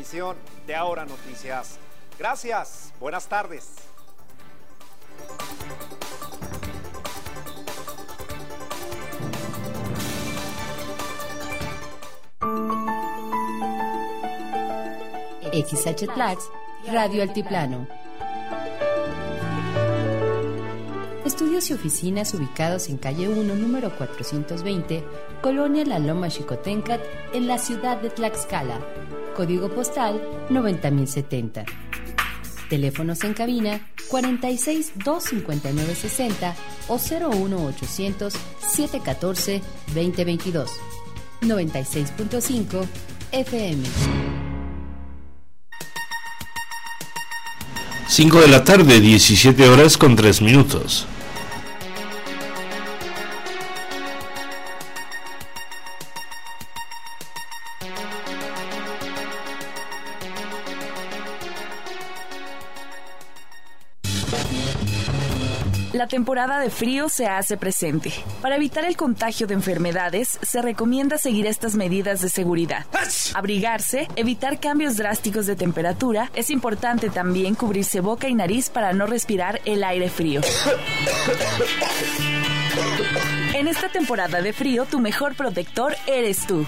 emisión de Ahora Noticias. Gracias, buenas tardes. XH Radio Altiplano. Estudios y oficinas ubicados en calle 1, número 420, Colonia La Loma Xicoténcat, en la ciudad de Tlaxcala. Código postal 90070. Teléfonos en cabina 46 259 60 o 01800 714 2022. 96.5 FM. 5 de la tarde, 17 horas con 3 minutos. La temporada de frío se hace presente. Para evitar el contagio de enfermedades, se recomienda seguir estas medidas de seguridad. Abrigarse, evitar cambios drásticos de temperatura. Es importante también cubrirse boca y nariz para no respirar el aire frío. En esta temporada de frío, tu mejor protector eres tú.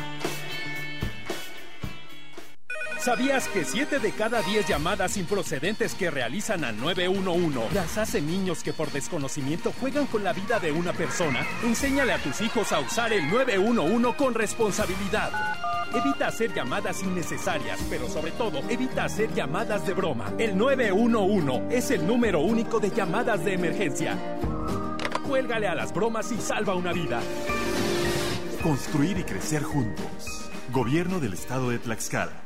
¿Sabías que 7 de cada 10 llamadas improcedentes que realizan al 911 las hacen niños que por desconocimiento juegan con la vida de una persona? Enséñale a tus hijos a usar el 911 con responsabilidad. Evita hacer llamadas innecesarias, pero sobre todo, evita hacer llamadas de broma. El 911 es el número único de llamadas de emergencia. Cuélgale a las bromas y salva una vida. Construir y crecer juntos. Gobierno del Estado de Tlaxcala.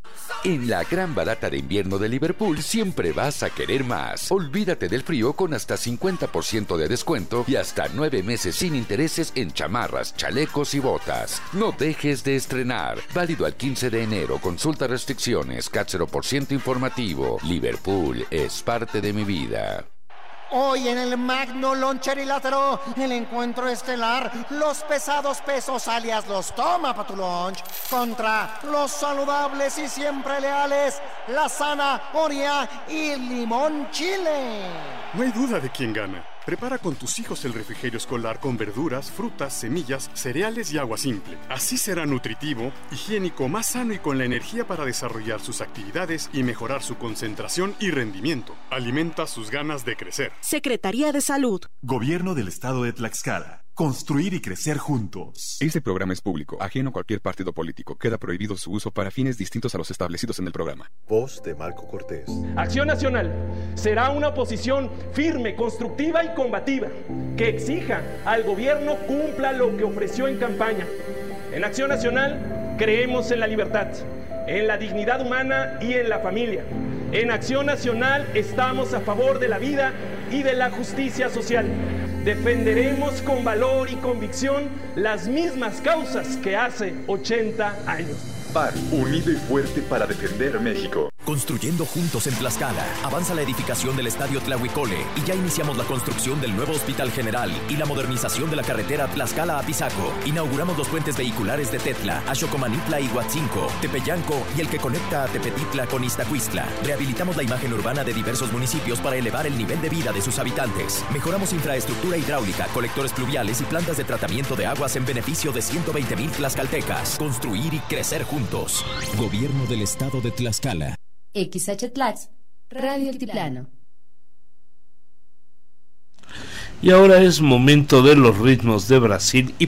En la gran barata de invierno de Liverpool siempre vas a querer más. Olvídate del frío con hasta 50% de descuento y hasta 9 meses sin intereses en chamarras, chalecos y botas. No dejes de estrenar. Válido al 15 de enero. Consulta restricciones. CAT 0% informativo. Liverpool es parte de mi vida. Hoy en el Magno Loncherilátero, el encuentro estelar, los pesados pesos alias los toma pa' tu lunch, contra los saludables y siempre leales, la zanahoria y limón chile. No hay duda de quién gana. Prepara con tus hijos el refrigerio escolar con verduras, frutas, semillas, cereales y agua simple. Así será nutritivo, higiénico, más sano y con la energía para desarrollar sus actividades y mejorar su concentración y rendimiento. Alimenta sus ganas de crecer. Secretaría de Salud. Gobierno del Estado de Tlaxcala. Construir y crecer juntos. Este programa es público, ajeno a cualquier partido político. Queda prohibido su uso para fines distintos a los establecidos en el programa. Voz de Marco Cortés. Acción Nacional será una oposición firme, constructiva y combativa, que exija al gobierno cumpla lo que ofreció en campaña. En Acción Nacional creemos en la libertad, en la dignidad humana y en la familia. En Acción Nacional estamos a favor de la vida y de la justicia social. Defenderemos con valor y convicción las mismas causas que hace 80 años. PAR, unido y fuerte para defender México. Construyendo juntos en Tlaxcala. Avanza la edificación del Estadio Tlahuicole y ya iniciamos la construcción del nuevo Hospital General y la modernización de la carretera Tlaxcala a Pisaco. Inauguramos los puentes vehiculares de Tetla, Axocomanitla y Huatzinco, Tepeyanco y el que conecta a Tepetitla con Iztacuistla. Rehabilitamos la imagen urbana de diversos municipios para elevar el nivel de vida de sus habitantes. Mejoramos infraestructura hidráulica, colectores pluviales y plantas de tratamiento de aguas en beneficio de 120,000 tlaxcaltecas. Construir y crecer juntos. Gobierno del Estado de Tlaxcala. XH Radio Altiplano. Y ahora es momento de los ritmos de Brasil y